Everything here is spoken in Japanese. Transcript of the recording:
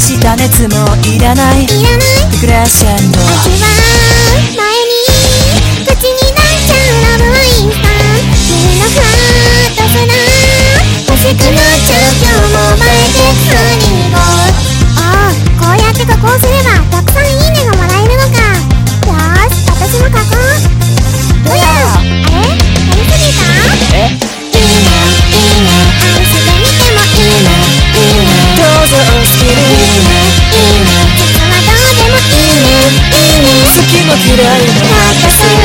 した熱もいらないクラッシャンド味わう前に口になっちゃうラブはインスタント君のハートすら欲しくなっちゃう今日も映えてハニーゴーああこうやって加工すればたくさんいいねがもらえるのかよーし私も加工どうやあれやりすぎたいいねいいね愛してみてもいいねいいねどうぞお好きにいいねいいね実はどうでもいいねいいね好きも嫌いも私